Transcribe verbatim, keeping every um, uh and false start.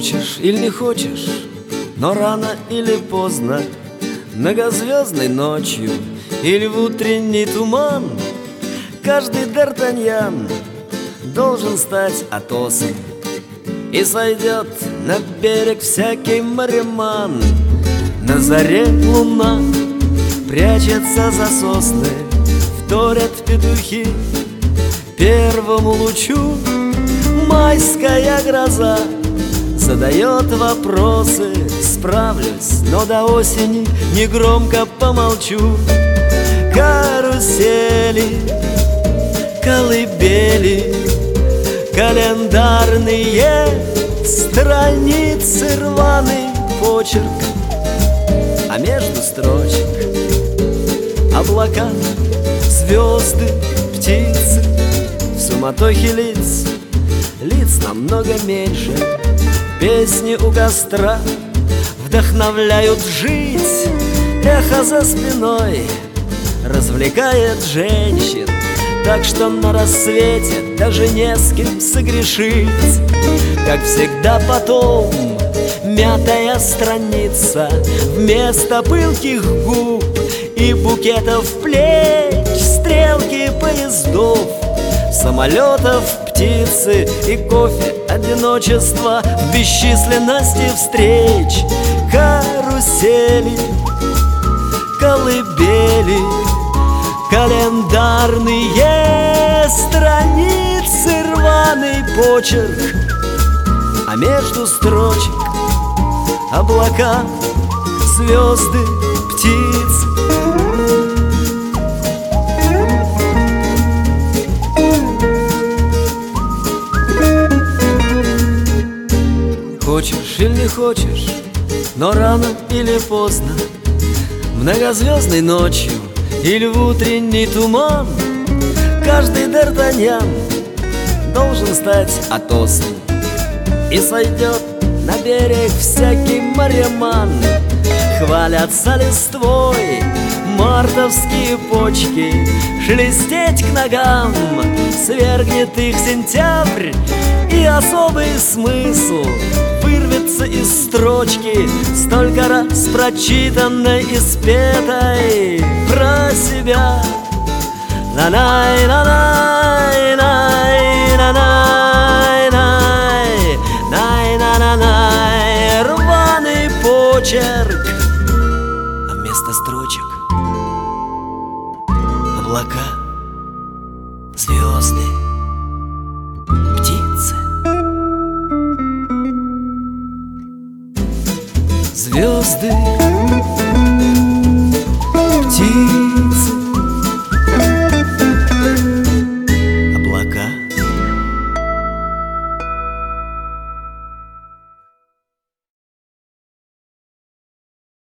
Хочешь или не хочешь, но рано или поздно, многозвездной ночью или в утренний туман, каждый д'Артаньян должен стать Атосом, и сойдет на берег всякий мариман. На заре луна прячется за сосны, вторят петухи первому лучу. Майская гроза задает вопросы, справлюсь, но до осени негромко помолчу. Карусели, колыбели, календарные страницы, рваный почерк, а между строчек облака, звезды, птицы. В суматохе лиц, лиц намного меньше, песни у костра вдохновляют жить. Эхо за спиной развлекает женщин, так что на рассвете даже не с кем согрешить. Как всегда потом мятая страница вместо пылких губ и букетов плеч, стрелки поездов, самолетов, птицы и кофе, одиночество в бесчисленности встреч. Карусели, колыбели, календарные страницы, рваный почерк, а между строчек облака, звезды, птицы. Хочешь или не хочешь, но рано или поздно, многозвездной ночью или в утренний туман, каждый д'Артаньян должен стать Атосом, и сойдет на берег всякий мариман. Хвалятся листвой мартовские почки, шелестеть к ногам свергнет их сентябрь, и особый смысл вырвется из строчки, столько раз прочитанной и спетой про себя. На-най, на-най, най, на-най, най, най, на-на-най, рваный почерк, а вместо строчек облака, звезды, птицы. Звезды,